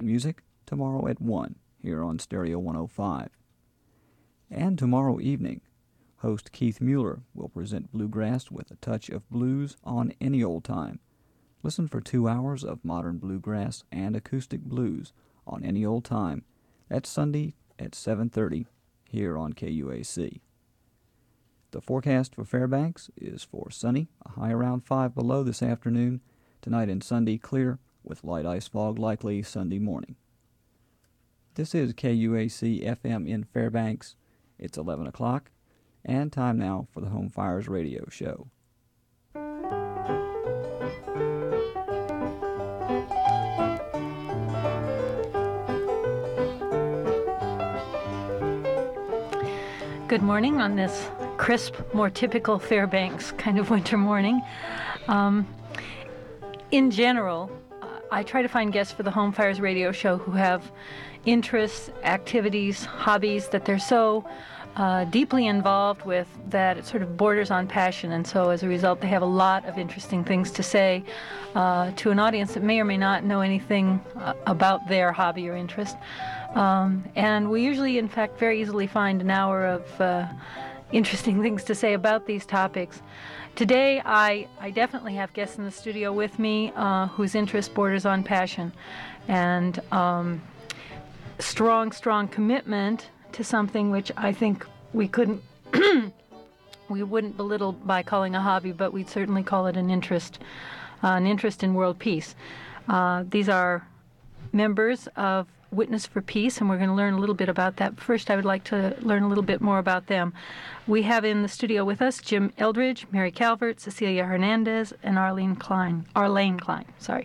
music tomorrow at 1 here on Stereo 105. And tomorrow evening, host Keith Mueller will present Bluegrass with a touch of blues on Any Old Time. Listen for 2 hours of modern bluegrass and acoustic blues on Any Old Time. That's Sunday at 7:30 here on KUAC. The forecast for Fairbanks is for sunny, a high around 5 below this afternoon. Tonight and Sunday clear with light ice fog likely Sunday morning. This is KUAC FM in Fairbanks. It's 11 o'clock and time now for the Home Fires Radio Show. Good morning on this crisp, more typical Fairbanks kind of winter morning. In general, I try to find guests for the Home Fires Radio Show who have interests, activities, hobbies that they're so deeply involved with that it sort of borders on passion, and so as a result they have a lot of interesting things to say to an audience that may or may not know anything about their hobby or interest. And we usually, in fact, very easily find an hour of interesting things to say about these topics. Today, I definitely have guests in the studio with me whose interest borders on passion and strong commitment to something which I think we couldn't, we wouldn't belittle by calling a hobby, but we'd certainly call it an interest in world peace. These are members of Witness for Peace, and we're going to learn a little bit about that. First, I would like to learn a little bit more about them. We have in the studio with us Jim Eldridge, Mary Calvert, Cecilia Hernandez, and Arlene Klein. Sorry.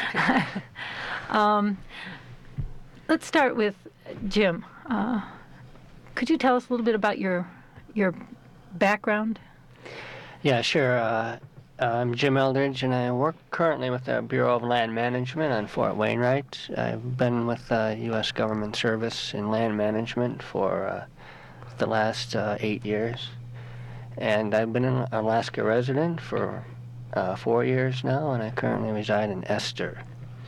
Let's start with Jim. Could you tell us a little bit about your background? Yeah, sure. I'm Jim Eldridge, and I work currently with the Bureau of Land Management on Fort Wainwright. I've been with U.S. government service in land management for the last 8 years. And I've been an Alaska resident for 4 years now, and I currently reside in Esther.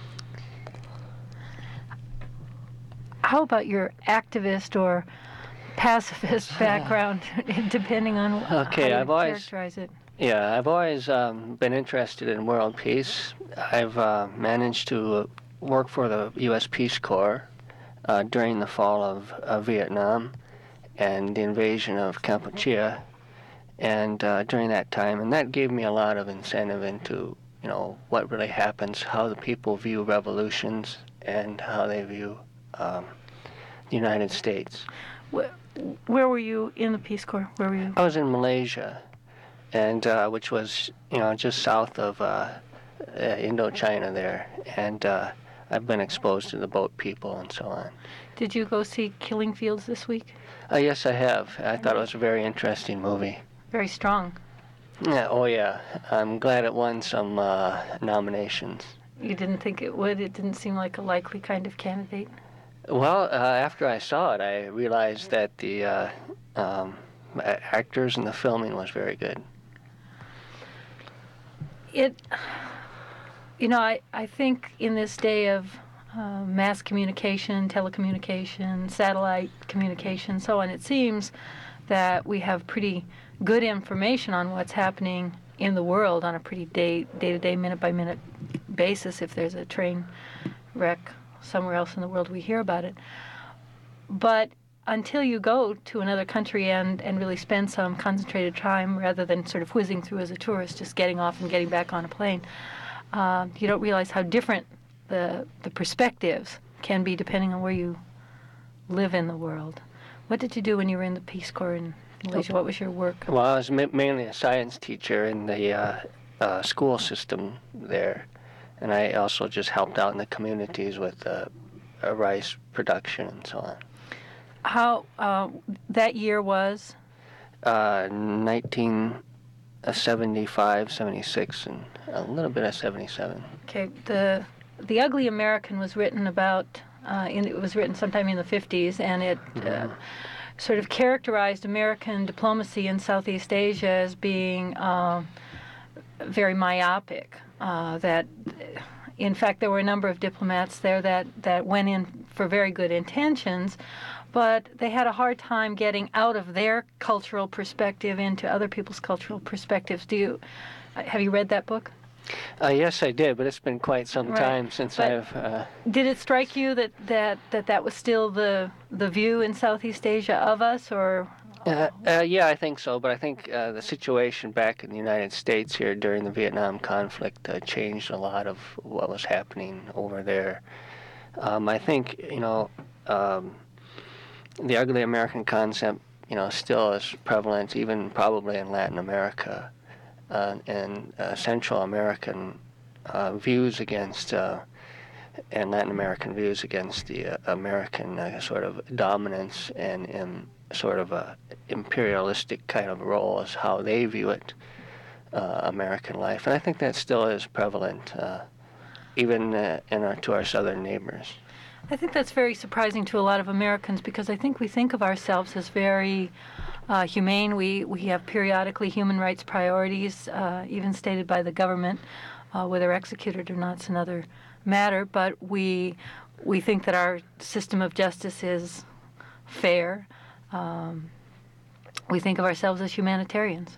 How about your activist or pacifist background, depending on how you characterize it? Yeah, I've always been interested in world peace. I've managed to work for the U.S. Peace Corps during the fall of Vietnam and the invasion of Kampuchea, and during that time, and that gave me a lot of incentive into, what really happens, how the people view revolutions, and how they view the United States. Where were you in the Peace Corps? Where were you? I was in Malaysia, and which was just south of Indochina there, and I've been exposed to the boat people and so on. Did you go see Killing Fields this week? Yes, I have. I thought it was a very interesting movie. Very strong. Yeah. Oh yeah. I'm glad it won some nominations. You didn't think it would? It didn't seem like a likely kind of candidate? Well, after I saw it, I realized that the actors and the filming was very good. I think in this day of mass communication, telecommunication, satellite communication, so on, it seems that we have pretty good information on what's happening in the world on a pretty day-to-day, minute-by-minute basis. If there's a train wreck somewhere else in the world, we hear about it. But until you go to another country and really spend some concentrated time, rather than sort of whizzing through as a tourist, just getting off and getting back on a plane, you don't realize how different the perspectives can be depending on where you live in the world. What did you do when you were in the Peace Corps in Malaysia? What was your work? Well, I was mainly a science teacher in the school system there, and I also just helped out in the communities with rice production and so on. How that year was? 1975, 76, and a little bit of 77. Okay. The Ugly American was written about. It was written sometime in the 50s, and it sort of characterized American diplomacy in Southeast Asia as being very myopic. That in fact, there were a number of diplomats there that went in for very good intentions, but they had a hard time getting out of their cultural perspective into other people's cultural perspectives. Have you read that book? Yes, I did, but it's been quite some Right. time since But I've... Did it strike you that was still the view in Southeast Asia of us, or? Yeah, I think so, but I think the situation back in the United States here during the Vietnam conflict changed a lot of what was happening over there. I think, the ugly American concept, still is prevalent, even probably in Latin America and Central American views against and Latin American views against the American sort of dominance and sort of a imperialistic kind of role is how they view it, American life. And I think that still is prevalent, even to our southern neighbors. I think that's very surprising to a lot of Americans, because I think we think of ourselves as very humane. We have periodically human rights priorities, even stated by the government. Whether executed or not is another matter, but we think that our system of justice is fair. We think of ourselves as humanitarians.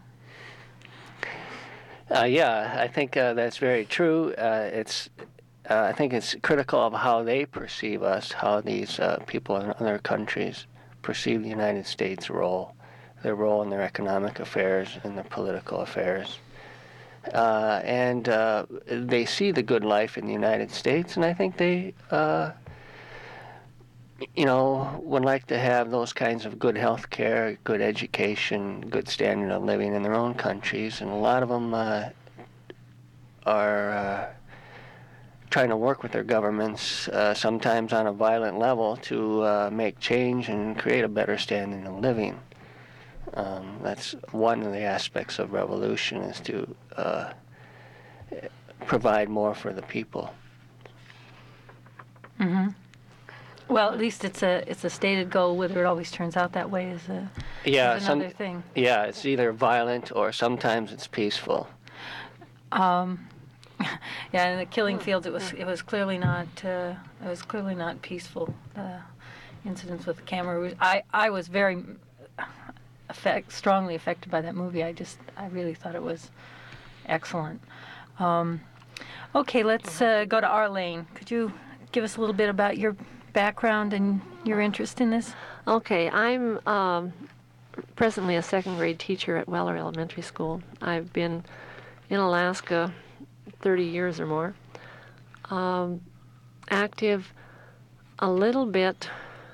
Yeah, I think that's very true. I think it's critical of how they perceive us, how these people in other countries perceive the United States' role, their role in their economic affairs and their political affairs. And they see the good life in the United States, and I think they, would like to have those kinds of good health care, good education, good standard of living in their own countries. And a lot of them are trying to work with their governments, sometimes on a violent level, to make change and create a better standard of living. That's one of the aspects of revolution, is to provide more for the people. Mm-hmm. Well, at least it's a stated goal. Whether it always turns out that way is another thing. Yeah, it's either violent or sometimes it's peaceful. Yeah, in the killing fields, it was clearly not peaceful. Incidents with the camera. I was very strongly affected by that movie. I really thought it was excellent. Okay, let's go to Arlene. Could you give us a little bit about your background and your interest in this? Okay, I'm presently a second grade teacher at Weller Elementary School. I've been in Alaska 30 years or more. Active a little bit,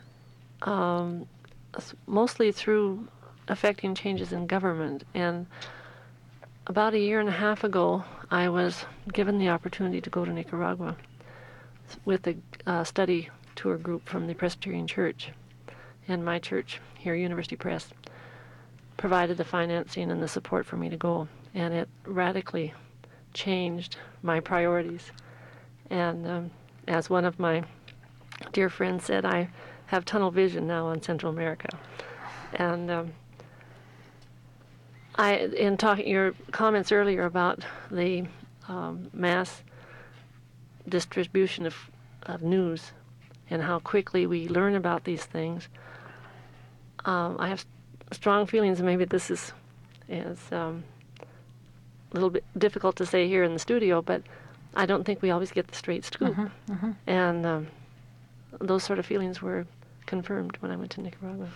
mostly through affecting changes in government. And about a year and a half ago, I was given the opportunity to go to Nicaragua with a study tour group from the Presbyterian Church. And my church here, University Press, provided the financing and the support for me to go. And it radically changed my priorities. And as one of my dear friends said, I have tunnel vision now on Central America. And in talking your comments earlier about the mass distribution of news and how quickly we learn about these things, I have strong feelings, and maybe this is a little bit difficult to say here in the studio, but I don't think we always get the straight scoop. Mm-hmm, mm-hmm. And those sort of feelings were confirmed when I went to Nicaragua.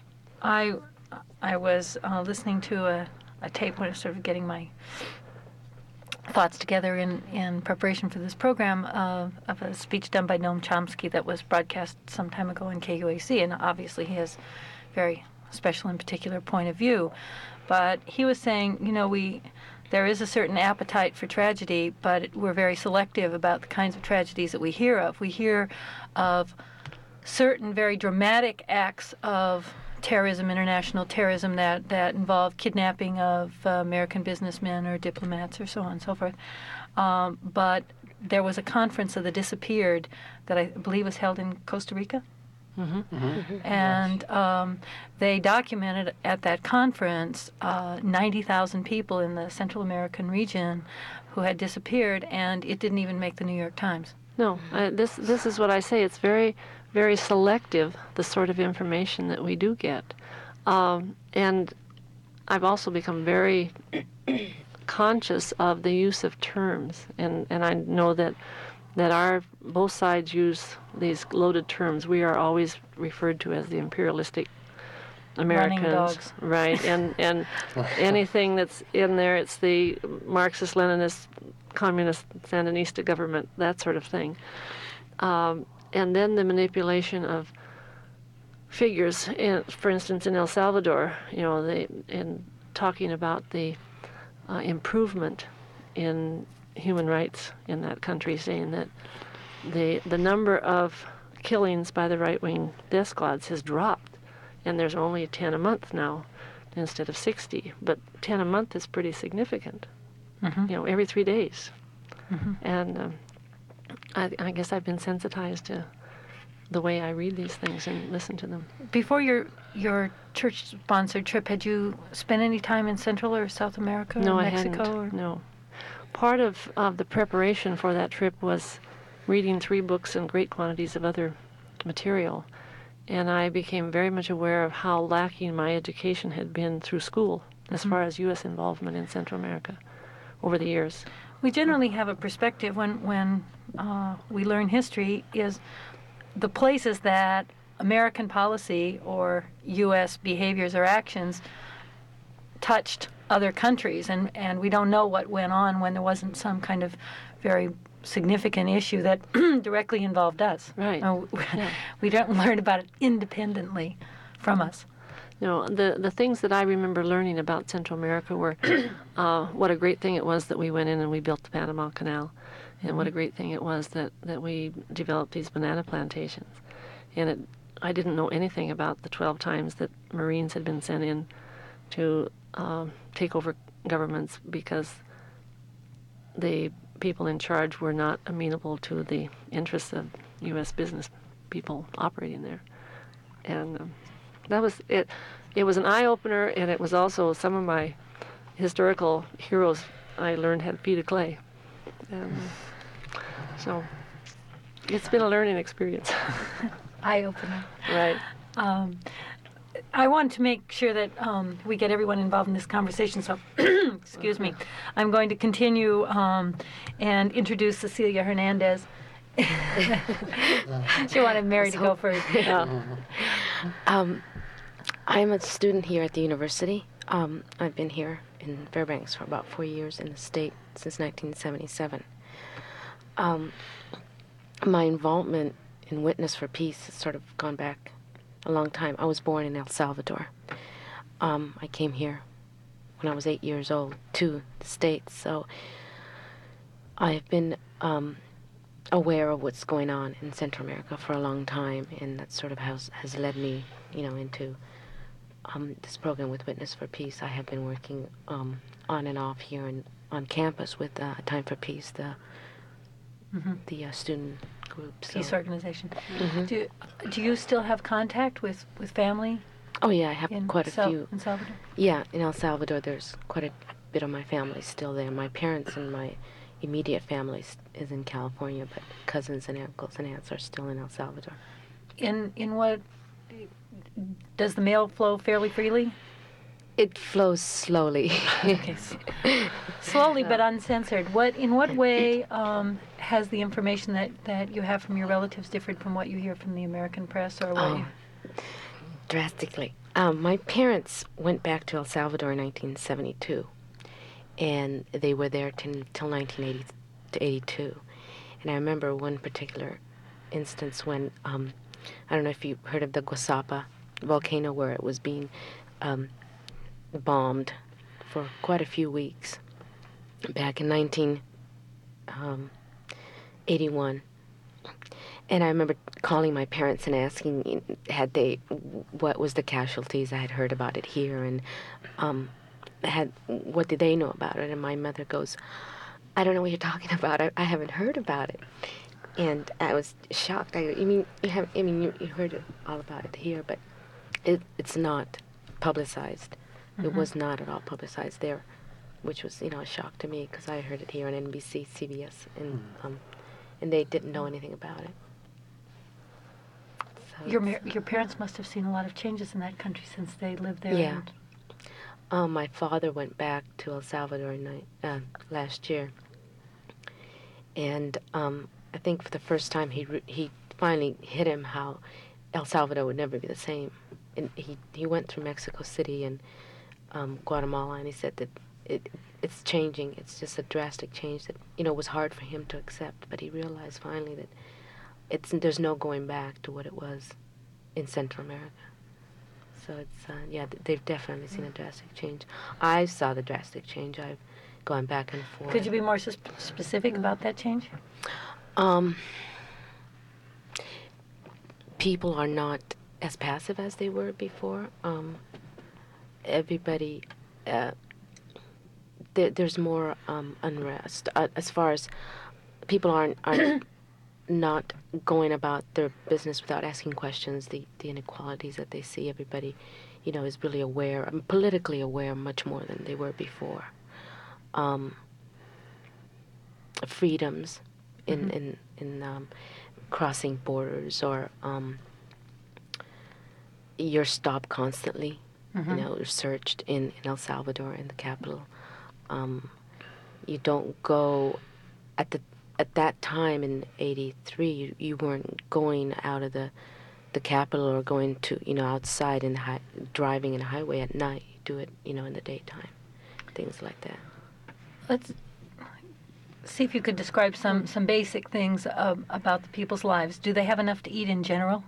I was listening to a tape when I was sort of getting my thoughts together in preparation for this program of a speech done by Noam Chomsky that was broadcast some time ago in KUAC, and obviously he has very special and particular point of view. But he was saying, there is a certain appetite for tragedy, but we're very selective about the kinds of tragedies that we hear of. We hear of certain very dramatic acts of terrorism, international terrorism, that involve kidnapping of American businessmen or diplomats or so on and so forth. But there was a conference of the disappeared that I believe was held in Costa Rica. And they documented at that conference 90,000 people in the Central American region who had disappeared, and it didn't even make the New York Times. No, this is what I say. It's very, very selective, the sort of information that we do get. And I've also become very conscious of the use of terms, and I know that both sides use these loaded terms. We are always referred to as the imperialistic Americans, Running dogs. right? And anything that's in there, it's the Marxist-Leninist, communist Sandinista government, that sort of thing. And then the manipulation of figures, for instance, in El Salvador, in talking about the improvement in human rights in that country, saying that the number of killings by the right-wing death squads has dropped, and there's only 10 a month now instead of 60. But 10 a month is pretty significant, every 3 days. And I guess I've been sensitized to the way I read these things and listen to them. Before your church-sponsored trip, had you spent any time in Central or South America No, or I Mexico? hadn't. No. Part of the preparation for that trip was reading 3 books and great quantities of other material. And I became very much aware of how lacking my education had been through school as far as U.S. involvement in Central America over the years. We generally have a perspective when we learn history is the places that American policy or U.S. behaviors or actions touched other countries, and we don't know what went on when there wasn't some kind of very significant issue that directly involved us. Right. Yeah. We don't learn about it independently from us. The things that I remember learning about Central America were what a great thing it was that we went in and we built the Panama Canal, and what a great thing it was that we developed these banana plantations. And I didn't know anything about the 12 times that Marines had been sent in to take over governments because the people in charge were not amenable to the interests of U.S. business people operating there. And that was it. It was an eye-opener, and it was also some of my historical heroes I learned had feet of clay. And so it's been a learning experience. Eye-opener. Right. I want to make sure that we get everyone involved in this conversation, so excuse me. I'm going to continue and introduce Cecilia Hernandez. She wanted Mary to go first. I'm a student here at the university. I've been here in Fairbanks for about 4 years, in the state since 1977. My involvement in Witness for Peace has sort of gone back a long time. I was born in El Salvador. I came here when I was 8 years old to the States, so I've been aware of what's going on in Central America for a long time, and that sort of has led me, into this program with Witness for Peace. I have been working on and off here on campus with Time for Peace, the student group. Peace organization. Do you still have contact with family? Oh yeah, I have quite a few. In Salvador? Yeah, in El Salvador, there's quite a bit of my family still there. My parents and my immediate family is in California, but cousins and uncles and aunts are still in El Salvador. In what, does the mail flow fairly freely? It flows slowly. Okay. Slowly but uncensored. In what way has the information that you have from your relatives differed from what you hear from the American press, or what Drastically. My parents went back to El Salvador in 1972, and they were there till 1982. And I remember one particular instance when, I don't know if you heard of the Guasapa volcano, where it was being bombed for quite a few weeks back in 1981. And I remember calling my parents and asking what was the casualties. I had heard about it here, and what did they know about it? And my mother goes, I don't know what you're talking about. I haven't heard about it. And I was shocked. You heard all about it here, but it's not publicized. It was not at all publicized there, which was, a shock to me because I heard it here on NBC, CBS, and they didn't know anything about it. So Your parents must have seen a lot of changes in that country since they lived there. Yeah. My father went back to El Salvador last year, and I think for the first time he finally hit him how El Salvador would never be the same. And he went through Mexico City and Guatemala, and he said that it's changing. It's just a drastic change that was hard for him to accept. But he realized finally that there's no going back to what it was in Central America. So they've definitely seen a drastic change. I saw the drastic change. I've gone back and forth. Could you be more specific about that change? People are not as passive as they were before. Everybody, there's more unrest. As far as people aren't not going about their business without asking questions, the inequalities that they see, everybody, is really aware, politically aware much more than they were before. Freedoms in crossing borders, or you're stopped constantly, you're searched in El Salvador, in the capital. You don't go at that time in '83. You weren't going out of the capital or going to outside and driving in a highway at night. You do it in the daytime, things like that. Let's see if you could describe some basic things about the people's lives. Do they have enough to eat in general?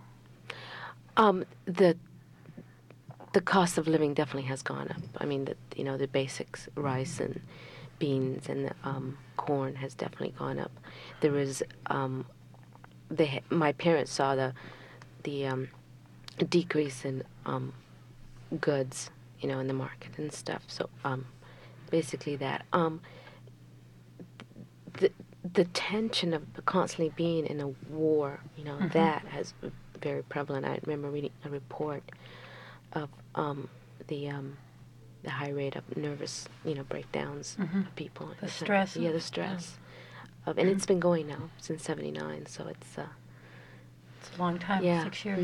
The cost of living definitely has gone up. I mean, the basics, rice and beans and corn has definitely gone up. There is my parents saw the decrease in goods, in the market and stuff. So basically that. The tension of constantly being in a war, that has very prevalent. I remember reading a report of the high rate of nervous, breakdowns of people. The stress. Yeah, the stress. And it's been going now since '79, so it's a long time, yeah. 6 years.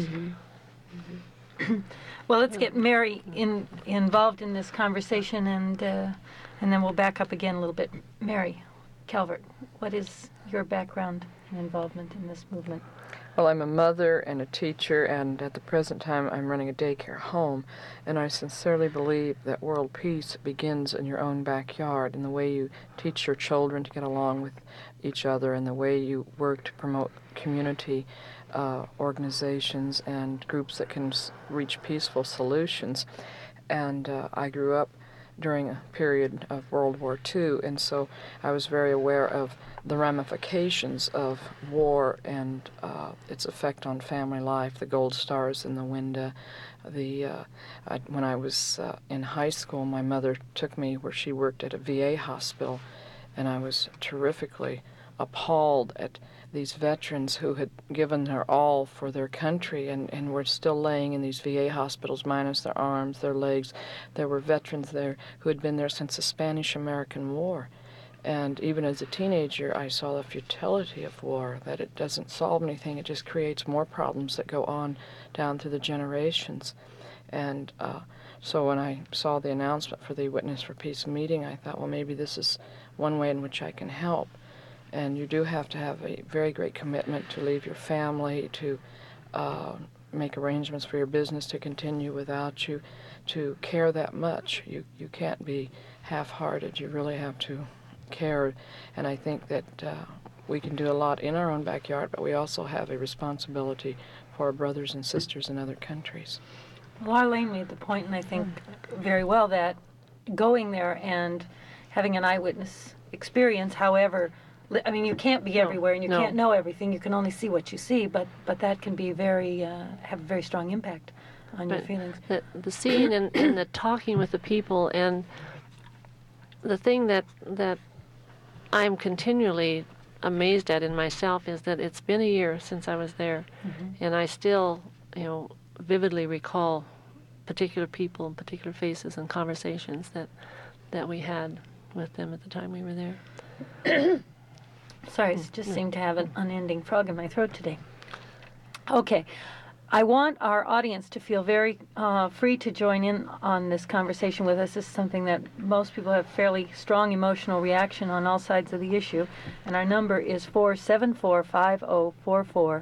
Well, let's get Mary involved in this conversation, and then we'll back up again a little bit. Mary Calvert, what is your background and involvement in this movement? Well, I'm a mother and a teacher, and at the present time I'm running a daycare home, and I sincerely believe that world peace begins in your own backyard, in the way you teach your children to get along with each other, and the way you work to promote community organizations and groups that can reach peaceful solutions. And I grew up during a period of World War II, and so I was very aware of the ramifications of war and its effect on family life, the gold stars in the window. When I was in high school, my mother took me where she worked at a VA hospital, and I was terrifically appalled at these veterans who had given their all for their country and were still laying in these VA hospitals minus their arms, their legs. There were veterans there who had been there since the Spanish-American War. And even as a teenager, I saw the futility of war, that it doesn't solve anything, it just creates more problems that go on down through the generations. And so when I saw the announcement for the Witness for Peace meeting, I thought, well, maybe this is one way in which I can help. And you do have to have a very great commitment to leave your family, to make arrangements for your business to continue without you, to care that much. You can't be half-hearted. You really have to care. And I think that we can do a lot in our own backyard, but we also have a responsibility for our brothers and sisters in other countries. Well, Arlene made the point, and I think very well, that going there and having an eyewitness experience, however, I mean, you can't be everywhere and you can't know everything. You can only see what you see, but that can be have a very strong impact on your feelings. The seeing and the talking with the people, and the thing that I'm continually amazed at in myself is that it's been a year since I was there, and I still, vividly recall particular people and particular faces and conversations that we had with them at the time we were there. Sorry, I just seem to have an unending frog in my throat today. Okay. I want our audience to feel very free to join in on this conversation with us. This is something that most people have fairly strong emotional reaction on all sides of the issue. And our number is 474-5044,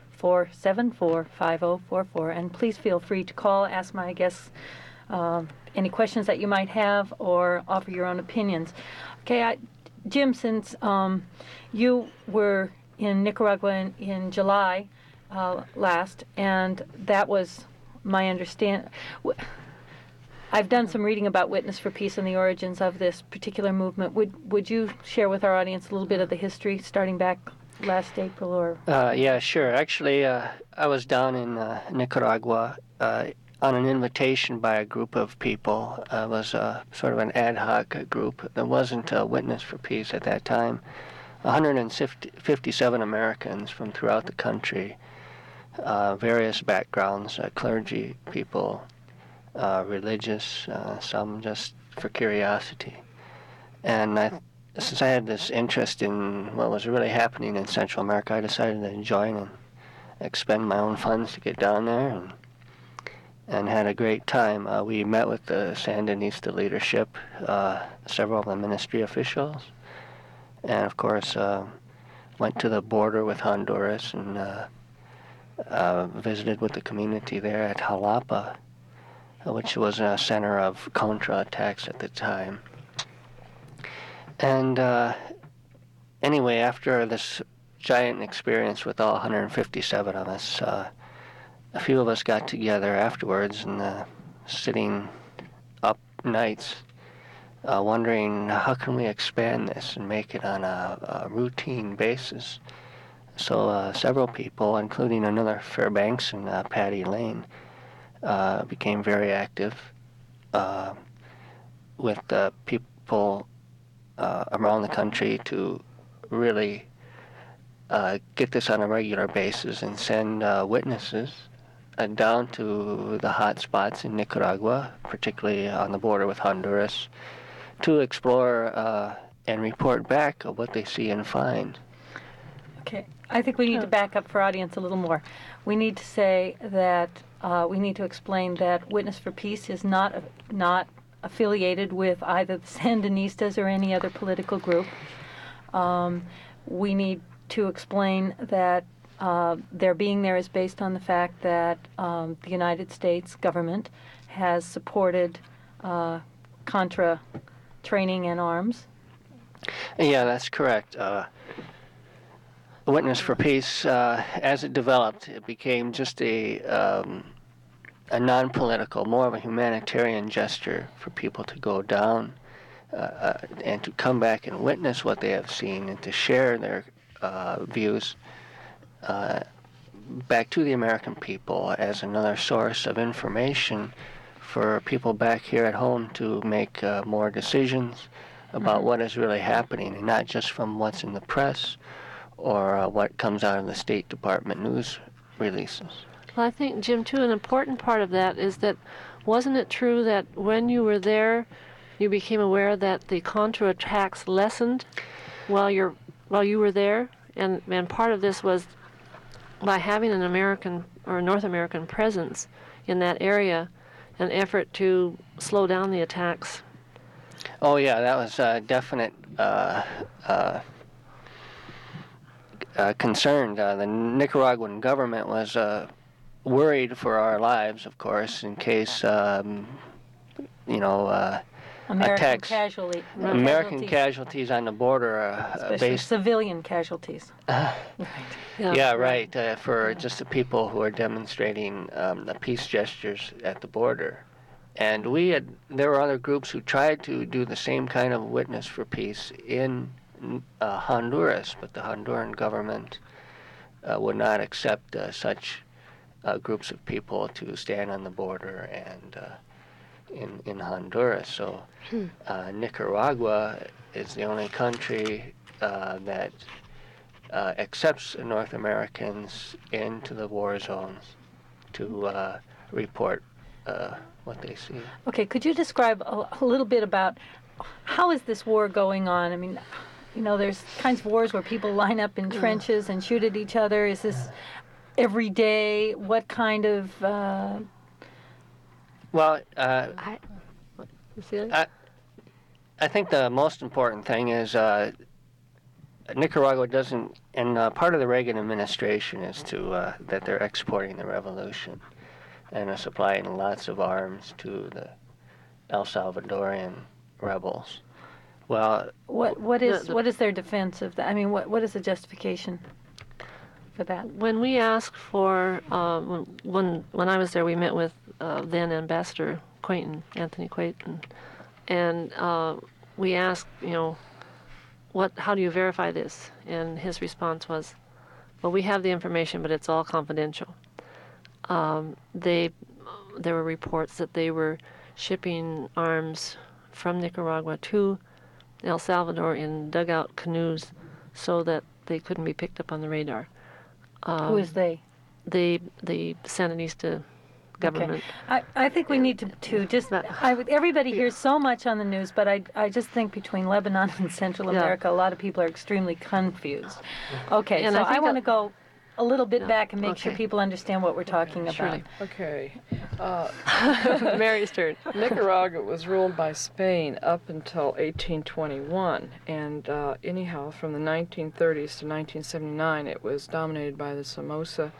474-5044. And please feel free to call, ask my guests any questions that you might have, or offer your own opinions. Okay, Jim, since you were in Nicaragua in July, last, and that was my understanding. I've done some reading about Witness for Peace and the origins of this particular movement. Would you share with our audience a little bit of the history, starting back last April, or? Yeah, sure. Actually, I was down in Nicaragua on an invitation by a group of people. It was sort of an ad hoc group. There wasn't a Witness for Peace at that time. 157 Americans from throughout the country. Various backgrounds, clergy people, religious, some just for curiosity. And since I had this interest in what was really happening in Central America, I decided to join and expend my own funds to get down there, and had a great time. We met with the Sandinista leadership, several of the ministry officials, and of course went to the border with Honduras and visited with the community there at Jalapa, which was a center of counterattacks at the time. And anyway, after this giant experience with all 157 of us, a few of us got together afterwards and sitting up nights wondering how can we expand this and make it on a routine basis. So several people, including another Fairbanks and Patty Lane, became very active with people around the country to really get this on a regular basis and send witnesses down to the hot spots in Nicaragua, particularly on the border with Honduras, to explore and report back of what they see and find. Okay, I think we need to back up for audience a little more. We need to say that we need to explain that Witness for Peace is not affiliated with either the Sandinistas or any other political group. We need to explain that their being there is based on the fact that the United States government has supported Contra training and arms. Yeah, that's correct. Witness for Peace, as it developed, it became just a non-political, more of a humanitarian gesture for people to go down and to come back and witness what they have seen and to share their views back to the American people as another source of information for people back here at home to make more decisions about what is really happening, and not just from what's in the press or what comes out of the State Department news releases. Well, I think, Jim, too, an important part of that is that wasn't it true that when you were there, you became aware that the Contra attacks lessened while you were there, and part of this was by having an American or North American presence in that area, an effort to slow down the attacks. Oh yeah, that was a definite concern. The Nicaraguan government was worried for our lives, of course, in case attacks. American casualties on the border, based civilian casualties. Right. For just the people who are demonstrating the peace gestures at the border. And there were other groups who tried to do the same kind of witness for peace in Honduras, but the Honduran government would not accept such groups of people to stand on the border and in Honduras. So Nicaragua is the only country that accepts North Americans into the war zones to report what they see. Okay, could you describe a little bit about how is this war going on? I mean, you know, there's kinds of wars where people line up in trenches and shoot at each other. Is this every day? What kind of... Well, Celia? I think the most important thing is Nicaragua doesn't, and part of the Reagan administration is to that they're exporting the revolution and are supplying lots of arms to the El Salvadorian rebels. Well, what is their defense of that? I mean, what is the justification for that? When we asked for, when I was there, we met with then Ambassador Quayton, Anthony Quayton, and we asked, you know, how do you verify this? And his response was, well, we have the information, but it's all confidential. There were reports that they were shipping arms from Nicaragua to El Salvador in dugout canoes so that they couldn't be picked up on the radar. Who is they? The Sandinista government. Okay. I think we need to just... everybody hears so much on the news, but I just think between Lebanon and Central America, a lot of people are extremely confused. Okay, And so I think I want to go a little bit back and make sure Okay. people understand what we're talking about. Surely. Okay. Mary's turn. Nicaragua was ruled by Spain up until 1821, and anyhow, from the 1930s to 1979, it was dominated by the Somoza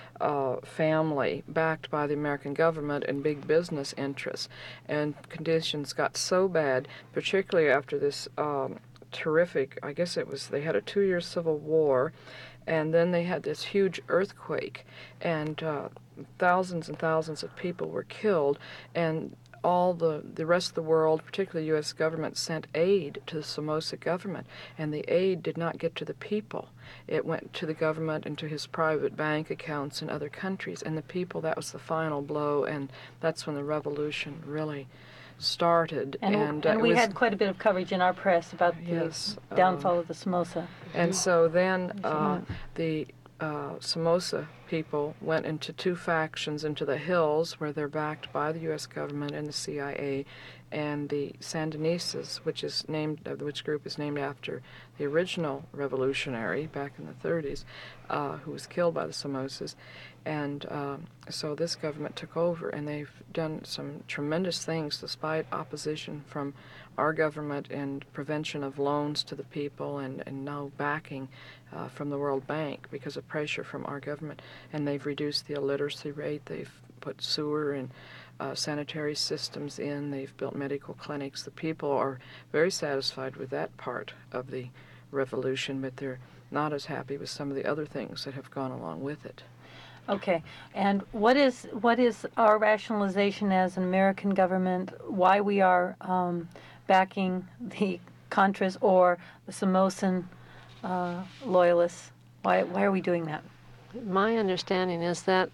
family, backed by the American government and big business interests. And conditions got so bad, particularly after this terrific, I guess it was, they had a 2-year civil war, and then they had this huge earthquake, and thousands and thousands of people were killed, and all the rest of the world, particularly the U.S. government, sent aid to the Somoza government, and the aid did not get to the people. It went to the government and to his private bank accounts in other countries, and the people, that was the final blow, and that's when the revolution really started. And we had quite a bit of coverage in our press about the downfall of the Somoza. And so then the Somoza people went into 2 factions into the hills, where they're backed by the U.S. government and the CIA, and the Sandinistas, which group is named after the original revolutionary back in the 30s, who was killed by the Somozas. And so this government took over, and they've done some tremendous things despite opposition from our government and prevention of loans to the people, and no backing from the World Bank because of pressure from our government. And they've reduced the illiteracy rate. They've put sewer and sanitary systems in. They've built medical clinics. The people are very satisfied with that part of the revolution, but they're not as happy with some of the other things that have gone along with it. Okay, and what is our rationalization as an American government, why we are backing the Contras or the Somozan loyalists? Why are we doing that? My understanding is that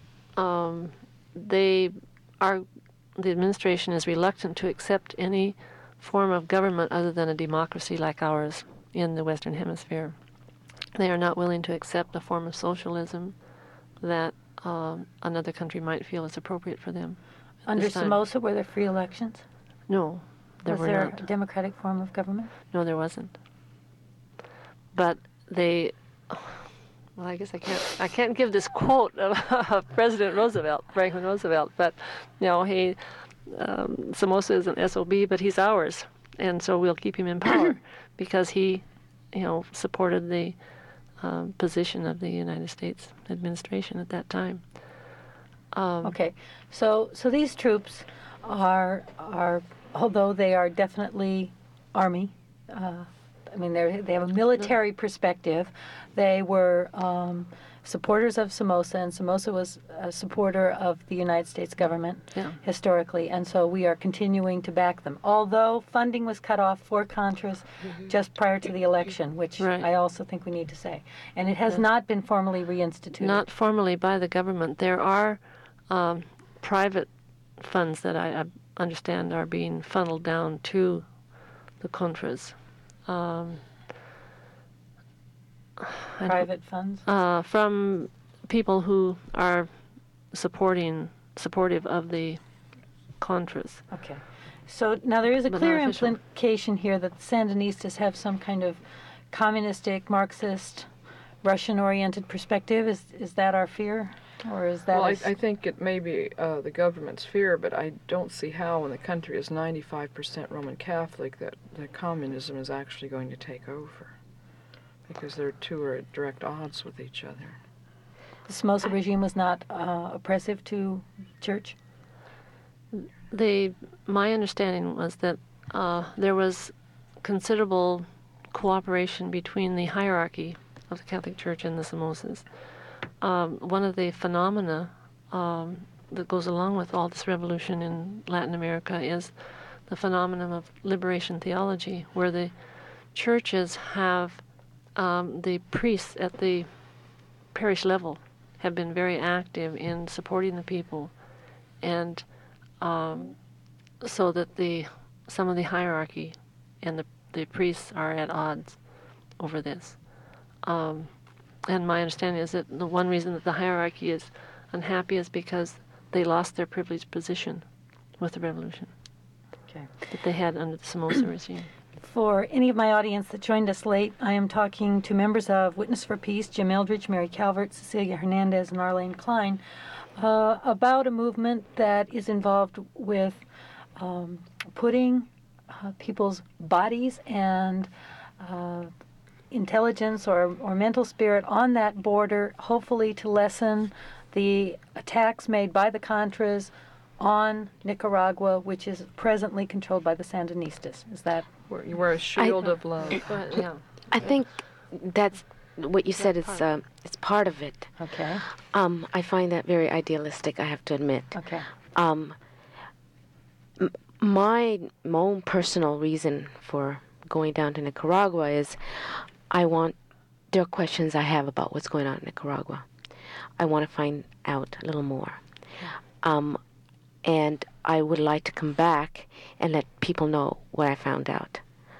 the administration is reluctant to accept any form of government other than a democracy like ours in the Western Hemisphere. They are not willing to accept a form of socialism that another country might feel is appropriate for them. Under Somoza, were there free elections? No, there were not. Was there a democratic form of government? No, there wasn't. But they, well, I guess I can't give this quote of President Roosevelt, Franklin Roosevelt, but you know, Somoza is an SOB, but he's ours, and so we'll keep him in power because he, you know, supported the position of the United States administration at that time. Okay, so these troops are although they are definitely Army, I mean they have a military perspective. They were supporters of Somoza, and Somoza was a supporter of the United States government historically, and so we are continuing to back them. Although funding was cut off for Contras just prior to the election, which I also think we need to say. And it has not been formally reinstituted. Not formally by the government. There are private funds that I understand are being funneled down to the Contras. The Contras, and I think that, you know, the Contras are, you know, supporting the United States government. And so we are continuing to back them. Although funding was cut off for Contras just prior to the election, which I also think we need to say. And it has not been formally reinstituted. Not formally by the government. There are private funds that I understand are being funneled down to the Contras. Private funds? From people who are supportive of the Contras. Okay. So now there is a But clear not official. implication here that the Sandinistas have some kind of communistic, Marxist, Russian-oriented perspective. Is that our fear? Or is that... Well, I think it may be the government's fear, but I don't see how, when the country is 95% Roman Catholic, that the communism is actually going to take over. Because their two are at direct odds with each other. the Somoza regime was not oppressive to church? My understanding was that there was considerable cooperation between the hierarchy of the Catholic Church and the Somozas. One of the phenomena that goes along with all this revolution in Latin America is the phenomenon of liberation theology, where the churches have the priests at the parish level have been very active in supporting the people, and so that some of the hierarchy and the priests are at odds over this. And my understanding is that the one reason that the hierarchy is unhappy is because they lost their privileged position with the revolution that they had under the Somoza regime. For any of my audience that joined us late, I am talking to members of Witness for Peace, Jim Eldridge, Mary Calvert, Cecilia Hernandez, and Arlene Klein, about a movement that is involved with putting people's bodies and intelligence or mental spirit on that border, hopefully to lessen the attacks made by the Contras on Nicaragua, which is presently controlled by the Sandinistas. Is that... You wear a shield of love. Yeah. I think that's what you said is it's part of it. Okay. I find that very idealistic, I have to admit. Okay. My own personal reason for going down to Nicaragua is there are questions I have about what's going on in Nicaragua. I want to find out a little more. And I would like to come back and let people know what I found out.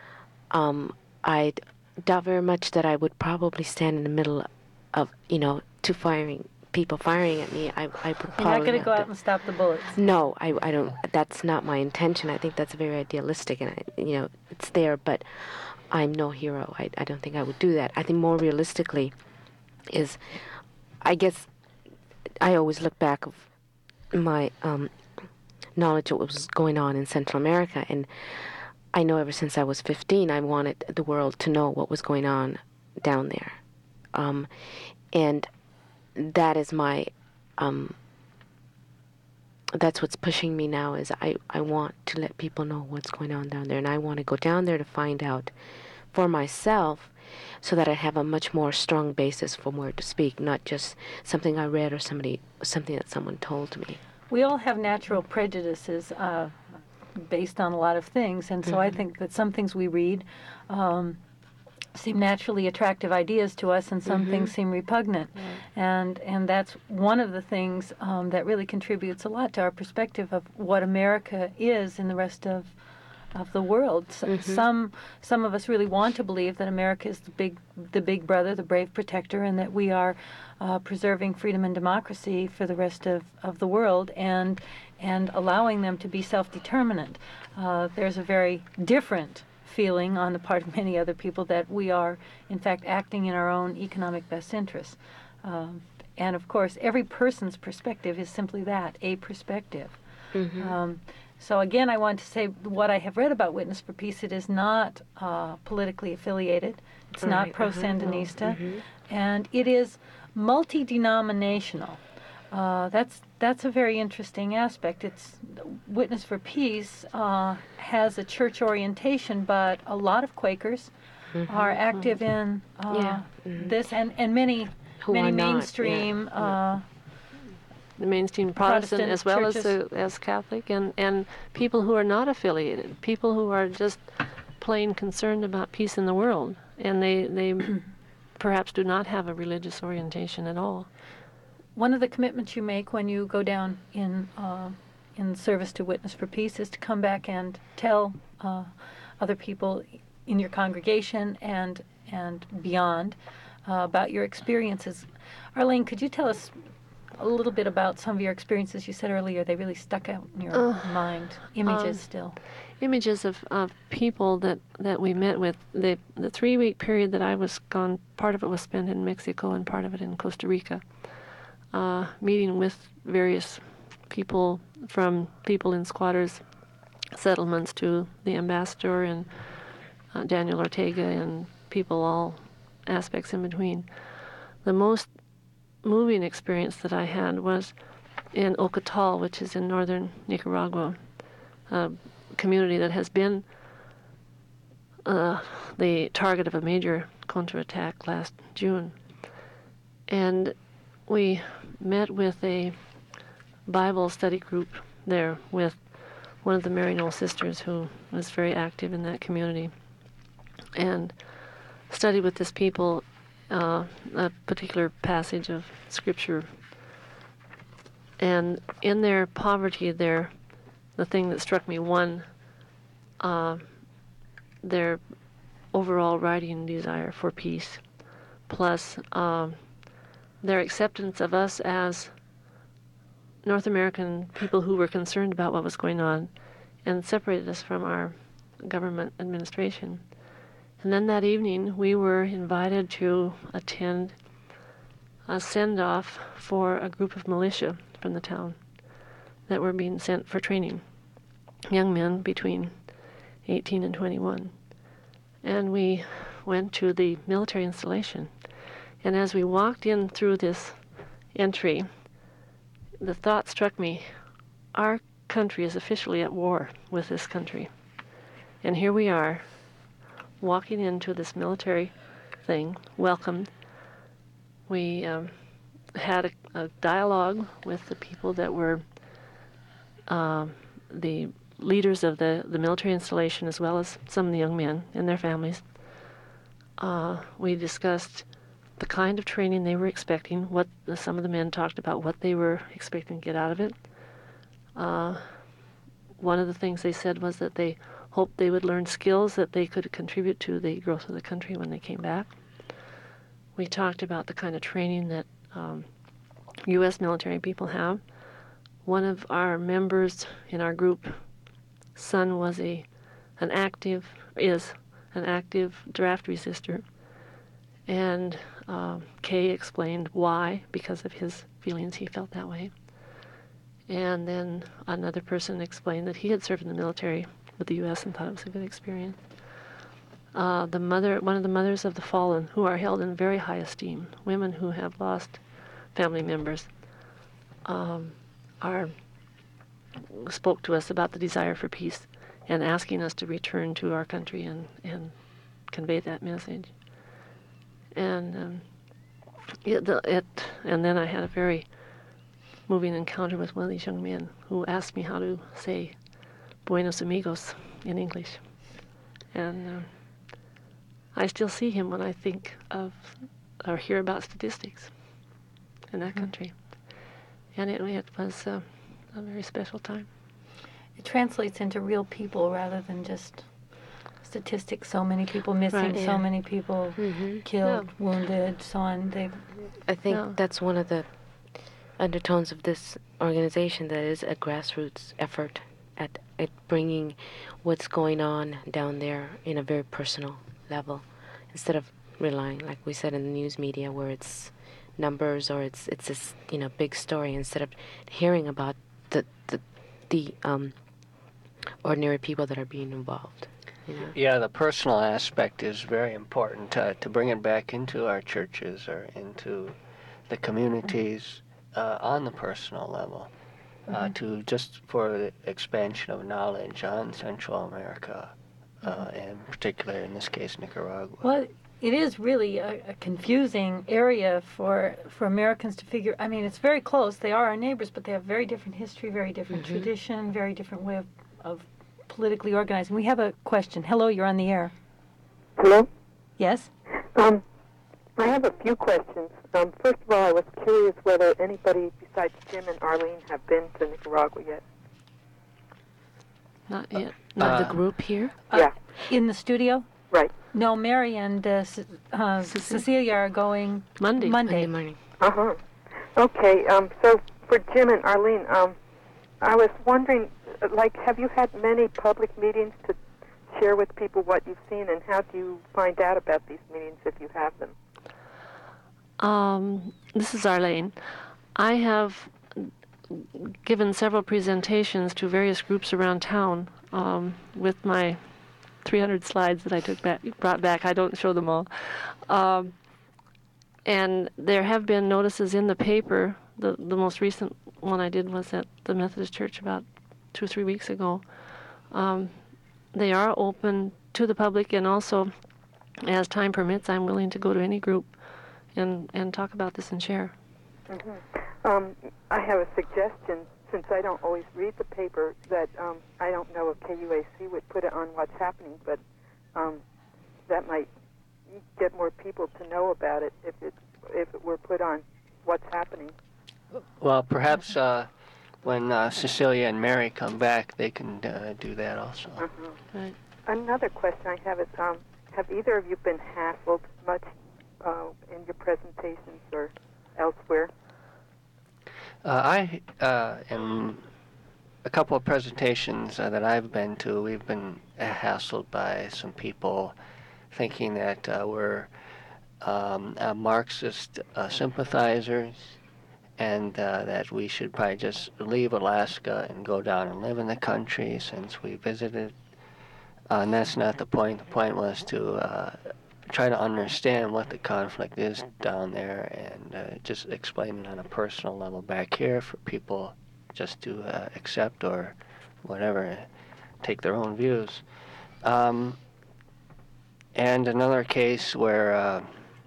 I doubt very much that I would probably stand in the middle of, people firing at me. I would probably You're not going to have go out and stop the bullets. No, I don't. That's not my intention. I think that's very idealistic, and it's there. But I'm no hero. I don't think I would do that. I think more realistically is, I guess, I always look back of my knowledge of what was going on in Central America, and I know ever since I was 15, I wanted the world to know what was going on down there, and that is my. That's what's pushing me now. Is I want to let people know what's going on down there, and I want to go down there to find out for myself, so that I have a much more strong basis from where to speak, not just something I read or something that someone told me. We all have natural prejudices based on a lot of things, and so I think that some things we read seem naturally attractive ideas to us, and some things seem repugnant. And that's one of the things that really contributes a lot to our perspective of what America is in the rest of the world. Some of us really want to believe that America is the big brother, the brave protector, and that we are preserving freedom and democracy for the rest of the world and allowing them to be self-determinant. There's a very different feeling on the part of many other people that we are, in fact, acting in our own economic best interests. And of course, every person's perspective is simply that, a perspective. So again, I want to say what I have read about Witness for Peace, it is not politically affiliated. It's not pro-Sandinista. And it is multi-denominational. That's a very interesting aspect. Witness for Peace has a church orientation, but a lot of Quakers are active in this, and many mainstream the mainstream Protestant as well as Catholic, and people who are not affiliated, people who are just plain concerned about peace in the world, and they perhaps do not have a religious orientation at all. One of the commitments you make when you go down in service to Witness for Peace is to come back and tell other people in your congregation and beyond about your experiences. Arlene, could you tell us a little bit about some of your experiences? You said earlier they really stuck out in your mind. Images still. Images of people that we met with. The 3-week period that I was gone, part of it was spent in Mexico and part of it in Costa Rica, meeting with various people, from people in squatters' settlements to the ambassador and Daniel Ortega and people all aspects in between. The most moving experience that I had was in Ocotal, which is in northern Nicaragua, a community that has been the target of a major counterattack last June. And we met with a Bible study group there with one of the Maryknoll sisters who was very active in that community, and studied with this people a particular passage of Scripture. And in their poverty, the thing that struck me, their overall writing desire for peace, plus their acceptance of us as North American people who were concerned about what was going on and separated us from our government administration. And then that evening, we were invited to attend a send-off for a group of militia from the town that were being sent for training, young men between 18 and 21. And we went to the military installation. And as we walked in through this entry, the thought struck me, our country is officially at war with this country. And here we are, walking into this military thing, welcomed. We had a dialogue with the people that were the leaders of the military installation, as well as some of the young men and their families. We discussed the kind of training they were expecting, what some of the men talked about what they were expecting to get out of it. One of the things they said was that they hoped they would learn skills that they could contribute to the growth of the country when they came back. We talked about the kind of training that U.S. military people have. One of our members in our group, son was is an active draft resistor, and Kay explained why, because of his feelings he felt that way. And then another person explained that he had served in the military with the U.S. and thought it was a good experience. One of the mothers of the fallen, who are held in very high esteem, women who have lost family members, spoke to us about the desire for peace and asking us to return to our country and convey that message. And and then I had a very moving encounter with one of these young men who asked me how to say Buenos Amigos in English. And I still see him when I think of or hear about statistics in that country. And it was a very special time. It translates into real people rather than just statistics. So many people missing, Right, yeah. so many people killed, wounded, so on. I think that's one of the undertones of this organization, that is a grassroots effort at bringing what's going on down there in a very personal level, instead of relying, like we said, in the news media, where it's numbers or it's this big story, instead of hearing about the ordinary people that are being involved. Yeah, the personal aspect is very important to bring it back into our churches or into the communities on the personal level, to just for the expansion of knowledge on Central America, and particularly in this case Nicaragua. Well, it is really a confusing area for Americans to figure. I mean, it's very close. They are our neighbors, but they have very different history, very different tradition, very different way of politically organizing. We have a question. Hello, you're on the air. Hello? Yes? I have a few questions. First of all, I was curious whether anybody besides Jim and Arlene have been to Nicaragua yet. Not yet. Not the group here? Yeah. In the studio? Right. No, Mary and Cecilia are going Monday. Monday morning. Uh-huh. Okay, so for Jim and Arlene, I was wondering, like, have you had many public meetings to share with people what you've seen, and how do you find out about these meetings if you have them? This is Arlene. I have given several presentations to various groups around town with my 300 slides that I brought back. I don't show them all. And there have been notices in the paper. The most recent one I did was at the Methodist Church about 2 or 3 weeks ago. They are open to the public, and also, as time permits, I'm willing to go to any group and talk about this and share. Mm-hmm. I have a suggestion, since I don't always read the paper, that I don't know if KUAC would put it on What's Happening, but that might get more people to know about it if it were put on What's Happening. Well, perhaps when Cecilia and Mary come back, they can do that also. Right. Another question I have is, have either of you been hassled much in your presentations or elsewhere? In a couple of presentations that I've been to, we've been hassled by some people thinking that we're Marxist sympathizers, and that we should probably just leave Alaska and go down and live in the country since we visited. And that's not the point. The point was to try to understand what the conflict is down there, and just explain it on a personal level back here for people just to accept or whatever, take their own views. And another case where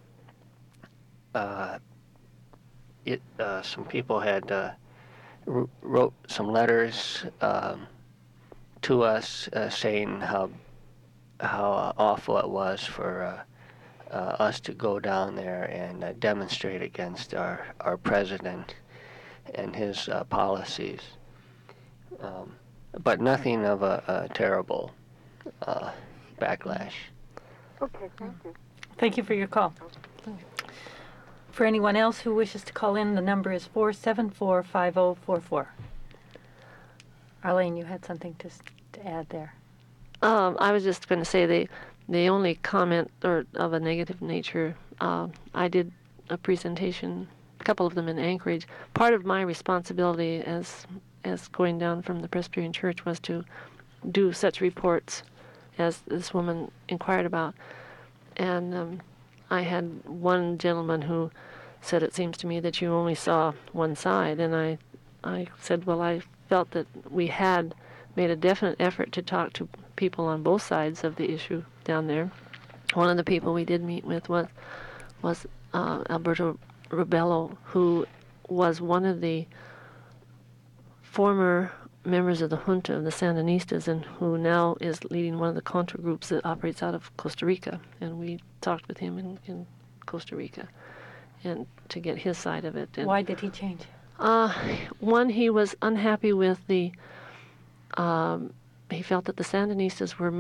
some people had wrote some letters to us saying how awful it was for us to go down there and demonstrate against our president and his policies, but nothing of a terrible backlash. Okay, thank you. Thank you for your call. For anyone else who wishes to call in, the number is 474-5044. Arlene, you had something to add there. I was just going to say the only comment of a negative nature, I did a presentation, a couple of them in Anchorage. Part of my responsibility as going down from the Presbyterian Church was to do such reports as this woman inquired about. And I had one gentleman who said, "It seems to me that you only saw one side." And I said, well, I felt that we had made a definite effort to talk to people on both sides of the issue down there. One of the people we did meet with was Alberto Rubello, who was one of the former members of the junta of the Sandinistas, and who now is leading one of the Contra groups that operates out of Costa Rica. And we talked with him in Costa Rica, and to get his side of it. And, why did he change? One, he was unhappy with he felt that the Sandinistas were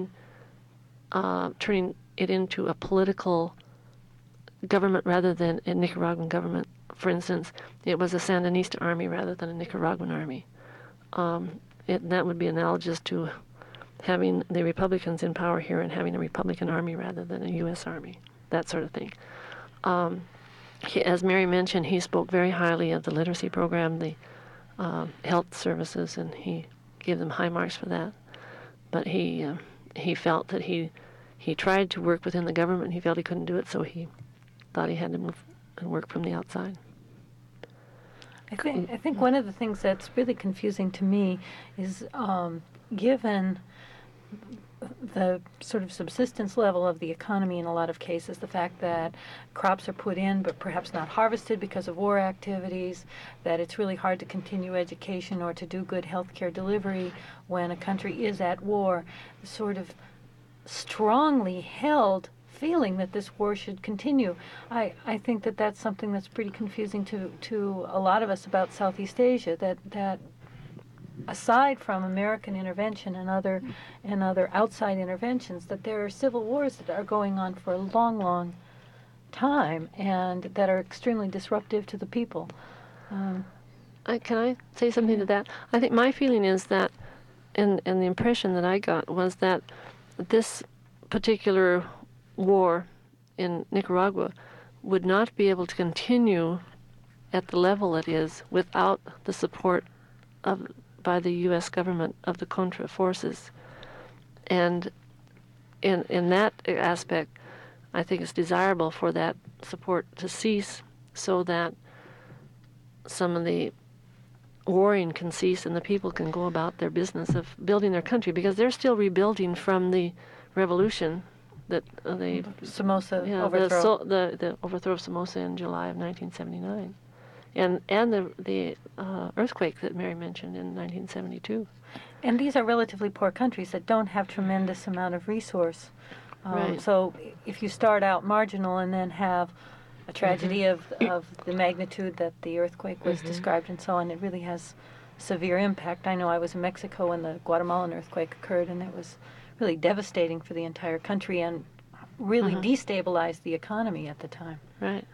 turning it into a political government rather than a Nicaraguan government. For instance, it was a Sandinista army rather than a Nicaraguan army. That would be analogous to having the Republicans in power here and having a Republican army rather than a U.S. army, that sort of thing. As Mary mentioned, he spoke very highly of the literacy program, the health services, and he gave them high marks for that. But he felt that he tried to work within the government. He felt he couldn't do it, so he thought he had to move and work from the outside. I think one of the things that's really confusing to me is, given the sort of subsistence level of the economy in a lot of cases, the fact that crops are put in but perhaps not harvested because of war activities, that it's really hard to continue education or to do good healthcare delivery when a country is at war, sort of strongly held feeling that this war should continue. I think that that's something that's pretty confusing to a lot of us about Southeast Asia, that aside from American intervention and other outside interventions, that there are civil wars that are going on for a long, long time and that are extremely disruptive to the people. Can I say something to that? I think my feeling is that, and the impression that I got was that this particular war in Nicaragua would not be able to continue at the level it is without the support by the U.S. government of the Contra forces. And in that aspect, I think it's desirable for that support to cease so that some of the warring can cease and the people can go about their business of building their country, because they're still rebuilding from the revolution that they Somoza overthrow. The overthrow of Somoza in July of 1979, and the earthquake that Mary mentioned in 1972. And these are relatively poor countries that don't have tremendous amount of resource. Right. So if you start out marginal and then have a tragedy of the magnitude that the earthquake was described and so on, it really has severe impact. I know I was in Mexico when the Guatemalan earthquake occurred, and it was really devastating for the entire country and really destabilized the economy at the time. Right.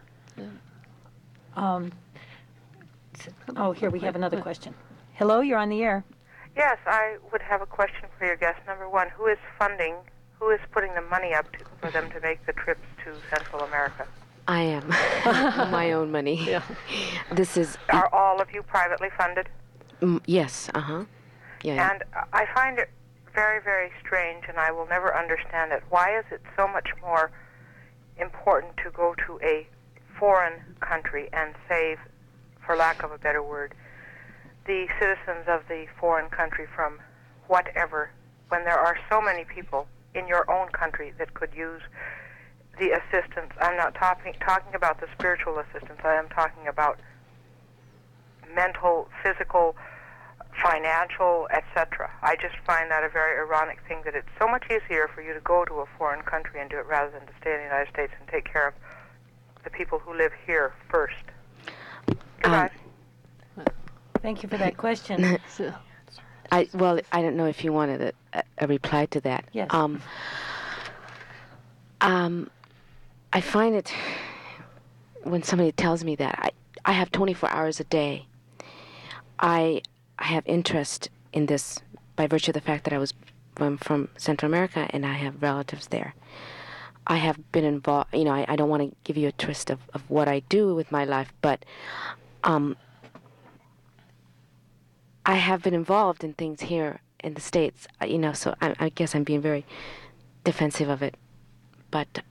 Here we have another question. Hello, you're on the air. Yes, I would have a question for your guest. Number one, who is putting the money up for them to make the trips to Central America? I am. My own money. Yeah. This is... Are all of you privately funded? Yes, Yeah. And I find it very, very strange, and I will never understand it. Why is it so much more important to go to a foreign country and save, for lack of a better word, the citizens of the foreign country from whatever, when there are so many people in your own country that could use the assistance? I'm not talking about the spiritual assistance. I am talking about mental, physical, financial, etc. I just find that a very ironic thing, that it's so much easier for you to go to a foreign country and do it rather than to stay in the United States and take care of the people who live here first. Goodbye. Thank you for that question. I don't know if you wanted a reply to that. Yes. I find it, when somebody tells me that, I have 24 hours a day. I have interest in this by virtue of the fact that I'm from Central America and I have relatives there. I have been involved, I don't want to give you a twist of what I do with my life, but I have been involved in things here in the States, so I guess I'm being very defensive of it. But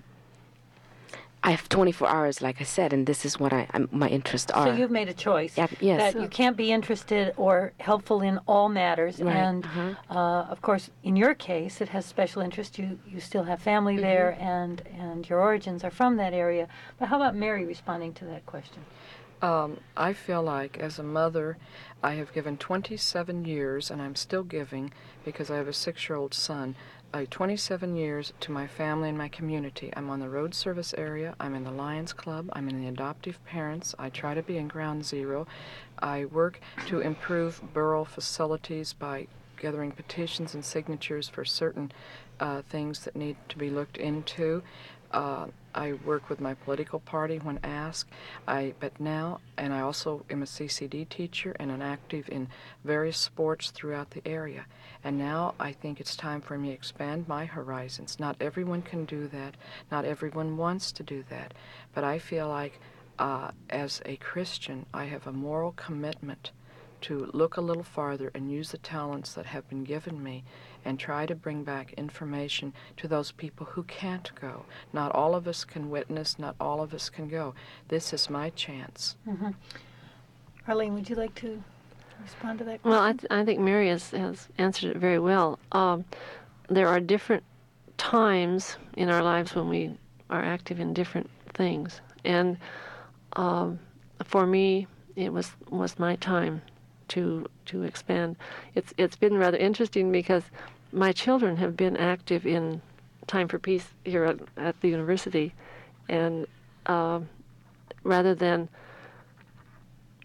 I have 24 hours, like I said, and this is what my interests are. So you've made a choice yes. that you can't be interested or helpful in all matters. Right. And, of course, in your case, it has special interest. You still have family there, and your origins are from that area. But how about Mary responding to that question? I feel like, as a mother, I have given 27 years, and I'm still giving, because I have a 6-year-old son, 27 years to my family and my community. I'm on the road service area. I'm in the Lions Club. I'm in the adoptive parents. I try to be in Ground Zero. I work to improve borough facilities by gathering petitions and signatures for certain things that need to be looked into. I work with my political party when asked. But now, and I also am a CCD teacher and an active in various sports throughout the area. And now I think it's time for me to expand my horizons. Not everyone can do that. Not everyone wants to do that. But I feel like, as a Christian, I have a moral commitment to look a little farther and use the talents that have been given me and try to bring back information to those people who can't go. Not all of us can witness, not all of us can go. This is my chance. Arlene, would you like to respond to that question? Well, I think Mary has answered it very well. There are different times in our lives when we are active in different things. And for me, it was my time to expand. It's been rather interesting because my children have been active in Time for Peace here at the university, and rather than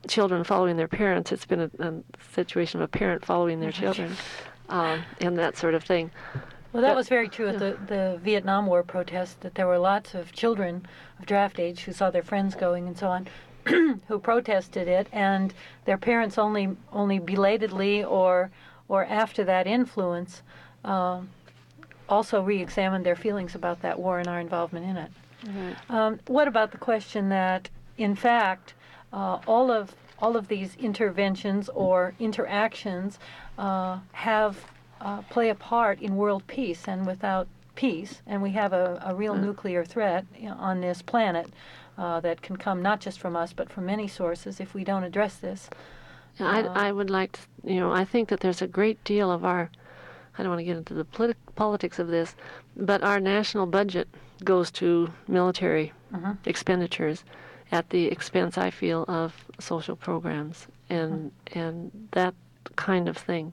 children following their parents. It's been a situation of a parent following their children, and that sort of thing. Well, that was very true at the Vietnam War protests, that there were lots of children of draft age who saw their friends going and so on, who protested it, and their parents only belatedly or after that influence also re-examined their feelings about that war and our involvement in it. Mm-hmm. What about the question that, in fact, all of these interventions or interactions play a part in world peace, and without peace, and we have a real nuclear threat on this planet that can come not just from us but from many sources if we don't address this. I would like to, I think that there's a great deal of our, I don't want to get into the politics of this, but our national budget goes to military expenditures at the expense, I feel, of social programs and that kind of thing.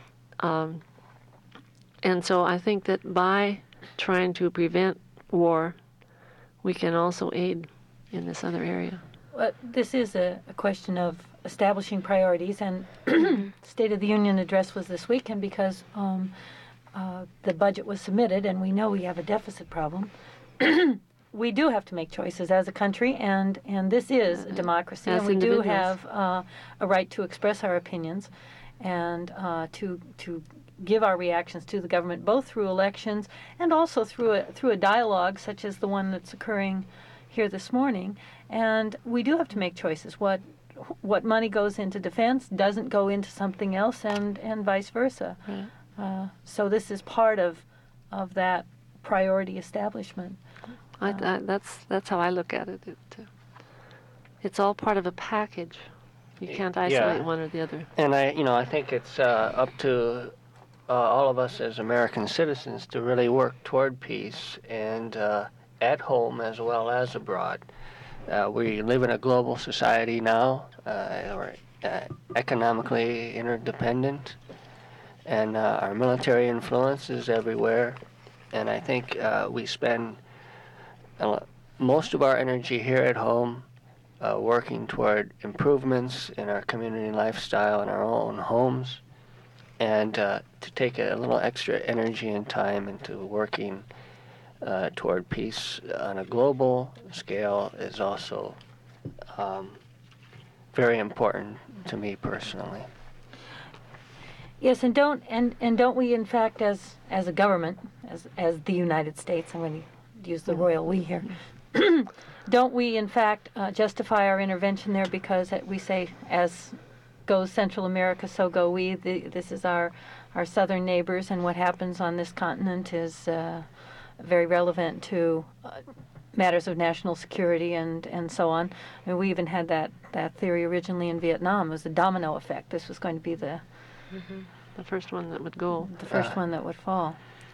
And so I think that by trying to prevent war, we can also aid in this other area. Well, this is a question of establishing priorities, and State of the Union address was this weekend because the budget was submitted, and we know we have a deficit problem. We do have to make choices as a country, and this is a democracy, and we do have a right to express our opinions and to give our reactions to the government, both through elections and also through a dialogue such as the one that's occurring here this morning. And we do have to make choices. What money goes into defense doesn't go into something else, and vice versa. Right. So this is part of that priority establishment. That's how I look at it. It's all part of a package. You can't isolate one or the other. And I think it's up to all of us as American citizens to really work toward peace, and at home as well as abroad. We live in a global society now. We're economically interdependent, and our military influence is everywhere. And I think we spend most of our energy here at home working toward improvements in our community lifestyle in our own homes, and to take a little extra energy and time into working toward peace on a global scale is also very important to me personally. Yes, and don't we, in fact, as a government, as the United States, I'm going to use the royal we here, don't we, in fact, justify our intervention there because we say, as goes Central America, so go we. This is our southern neighbors, and what happens on this continent is very relevant to matters of national security and so on. I mean, we even had that theory originally in Vietnam. It was a domino effect. This was going to be the first one that would go. The first one that would fall.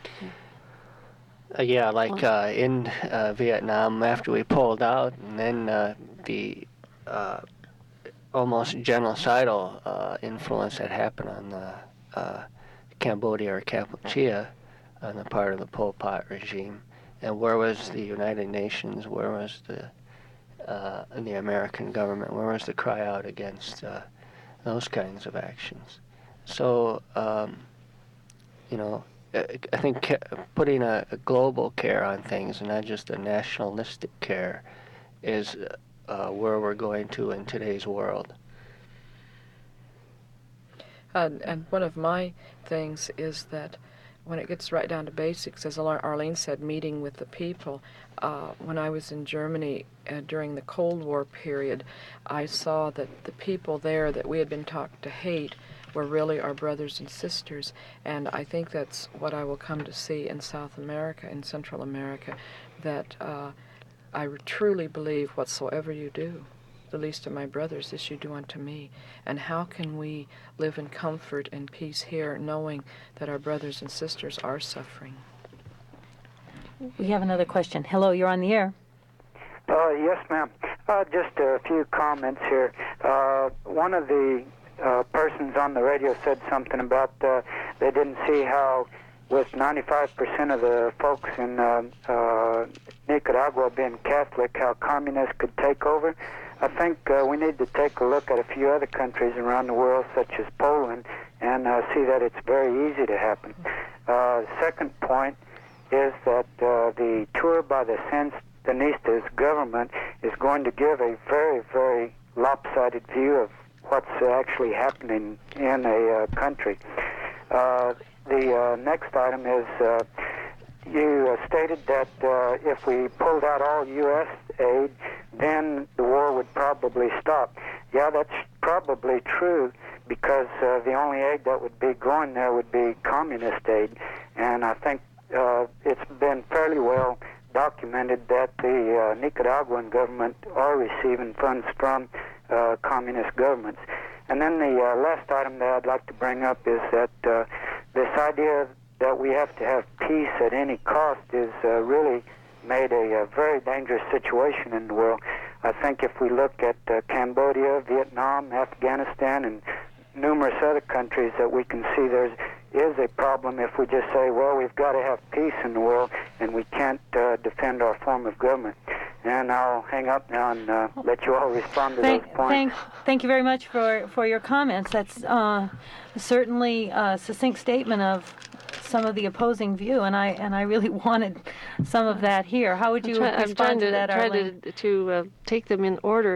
In Vietnam, after we pulled out, and then the almost genocidal influence that happened on Cambodia or Kampuchea on the part of the Pol Pot regime. And where was the United Nations? Where was the American government? Where was the cry out against those kinds of actions? So, I think putting a global care on things and not just a nationalistic care is where we're going to in today's world. And one of my things is that when it gets right down to basics, as Arlene said, meeting with the people. When I was in Germany during the Cold War period, I saw that the people there that we had been taught to hate were really our brothers and sisters. And I think that's what I will come to see in South America, in Central America, that I truly believe whatsoever you do, the least of my brothers, this you do unto me. And how can we live in comfort and peace here, knowing that our brothers and sisters are suffering? We have another question. Hello, you're on the air. Yes, ma'am. Just a few comments here. One of the persons on the radio said something about they didn't see how, with 95% of the folks in Nicaragua being Catholic, how communists could take over. I think we need to take a look at a few other countries around the world, such as Poland, and see that it's very easy to happen. Second point is that the tour by the Sandinistas government is going to give a very, very lopsided view of what's actually happening in a country. The next item is you stated that if we pulled out all U.S. aid, then the war would probably stop. Yeah, that's probably true, because the only aid that would be going there would be communist aid. And I think it's been fairly well documented that the Nicaraguan government are receiving funds from communist governments. And then the last item that I'd like to bring up is that this idea that we have to have peace at any cost is really made a very dangerous situation in the world. I think if we look at Cambodia, Vietnam, Afghanistan, and numerous other countries, that we can see there is a problem if we just say, well, we've got to have peace in the world and we can't defend our form of government. And I'll hang up now and let you all respond to those points. Thank you very much for your comments. That's certainly a succinct statement of some of the opposing view, and I really wanted some of that here. How would you respond to that, Arlene? I'm trying to take them in order.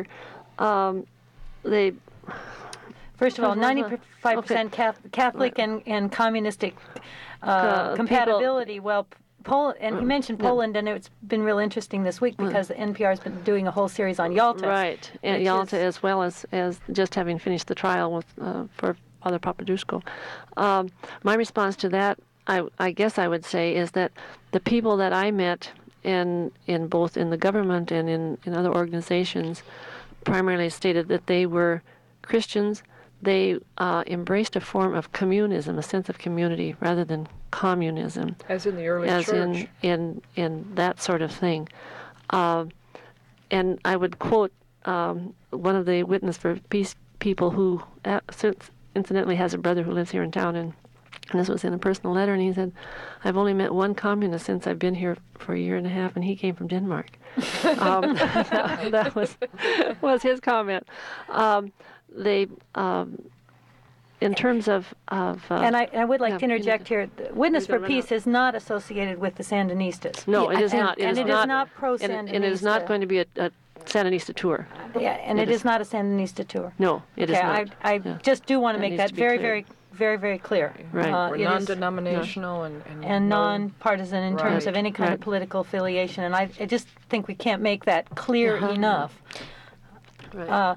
First of all, 95% Catholic and communistic compatibility. Well, Poland, and he mentioned Poland, and it's been real interesting this week because NPR has been doing a whole series on Yalta. Right, and Yalta, as well as just having finished the trial with for Father Papadusko. My response to that, I guess I would say, is that the people that I met in both in the government and in other organizations primarily stated that they were Christians. They embraced a form of communism, a sense of community, rather than communism. As in the early church. As in that sort of thing. And I would quote one of the Witness for Peace people who incidentally has a brother who lives here in town, and this was in a personal letter, and he said, I've only met one communist since I've been here for a year and a half, and he came from Denmark. That was his comment. In terms of and I would like to interject here. Witness for Peace is not associated with the Sandinistas. No, it is not. It is not pro-Sandinista. And it is not going to be a Sandinista tour. Yeah, and it is not a Sandinista tour. No, it is not. I just do want to make that very clear. Right. We're non-denominational and non-partisan in terms of any kind of political affiliation. And I just think we can't make that clear enough. Right.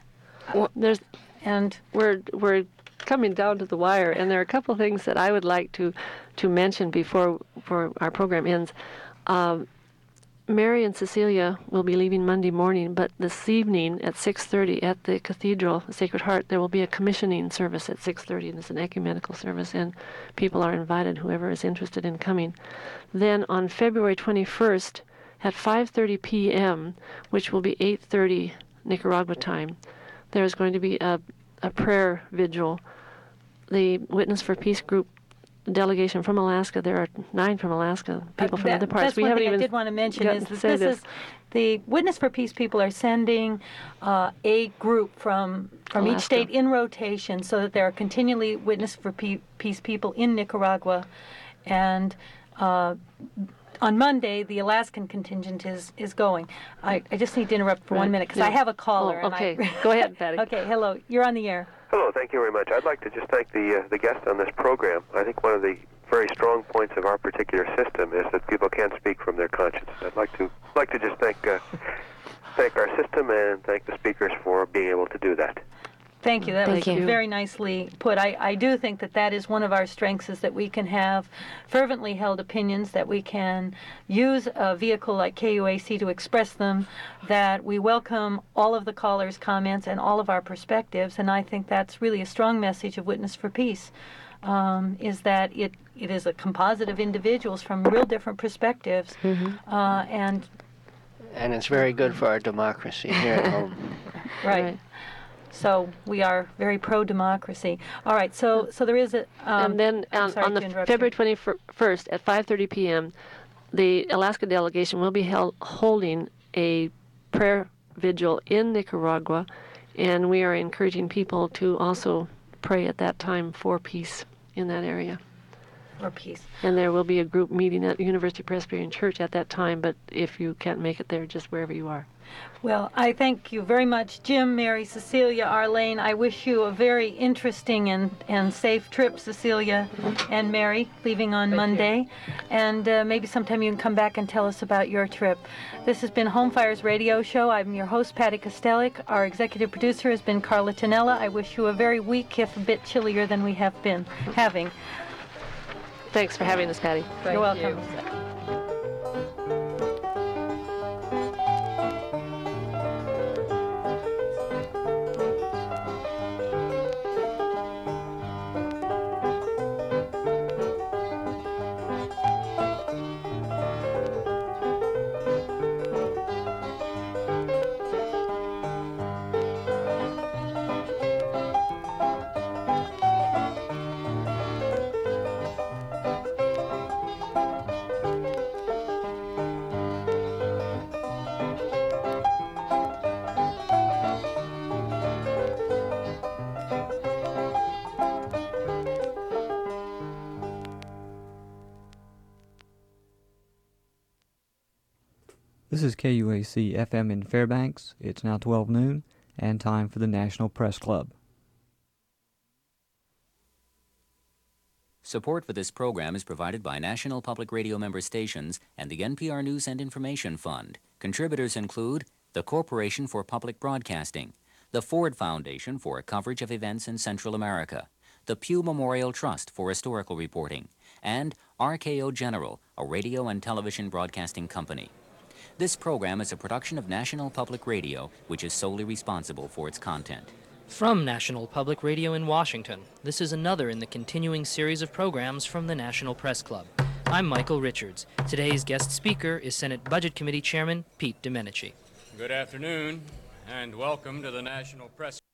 We're coming down to the wire, and there are a couple of things that I would like to mention before our program ends. Mary and Cecilia will be leaving Monday morning, but this evening at 6:30 at the Cathedral, Sacred Heart, there will be a commissioning service at 6:30, and it's an ecumenical service, and people are invited, whoever is interested in coming. Then on February 21st at 5:30 p.m., which will be 8:30 Nicaragua time, there's going to be a prayer vigil. The Witness for Peace group delegation from Alaska, there are 9 from Alaska, people from other parts. That's one thing I did want to mention is that the Witness for Peace people are sending a group from Alaska. Each state in rotation, so that there are continually Witness for Peace people in Nicaragua. And on Monday, the Alaskan contingent is going. I just need to interrupt for 1 minute because I have a caller. Okay, go ahead, Patty. Okay, hello. You're on the air. Hello, thank you very much. I'd like to just thank the guest on this program. I think one of the very strong points of our particular system is that people can't speak from their conscience. I'd like to just thank our system and thank the speakers for being able to do that. Thank you. That was very nicely put. I do think that is one of our strengths, is that we can have fervently held opinions, that we can use a vehicle like KUAC to express them, that we welcome all of the callers' comments and all of our perspectives, and I think that's really a strong message of Witness for Peace, is that it is a composite of individuals from real different perspectives, and it's very good for our democracy here at home. Right. So we are very pro-democracy. All right, so there is a... and then on the February 21st at 5:30 p.m., the Alaska delegation will be holding a prayer vigil in Nicaragua, and we are encouraging people to also pray at that time for peace in that area. Or peace. And there will be a group meeting at University Presbyterian Church at that time, but if you can't make it there, just wherever you are. Well, I thank you very much, Jim, Mary, Cecilia, Arlene. I wish you a very interesting and safe trip, Cecilia and Mary, leaving on Monday. And maybe sometime you can come back and tell us about your trip. This has been Home Fire's radio show. I'm your host, Patty Kostelik. Our executive producer has been Carla Tonella. I wish you a very weak, if a bit chillier than we have been having. Thanks for having us, Patty. You're welcome. This is KUAC FM in Fairbanks. It's now 12 noon and time for the National Press Club. Support for this program is provided by National Public Radio member stations and the NPR News and Information Fund. Contributors include the Corporation for Public Broadcasting, the Ford Foundation for coverage of events in Central America, the Pew Memorial Trust for historical reporting, and RKO General, a radio and television broadcasting company. This program is a production of National Public Radio, which is solely responsible for its content. From National Public Radio in Washington, this is another in the continuing series of programs from the National Press Club. I'm Michael Richards. Today's guest speaker is Senate Budget Committee Chairman Pete Domenici. Good afternoon, and welcome to the National Press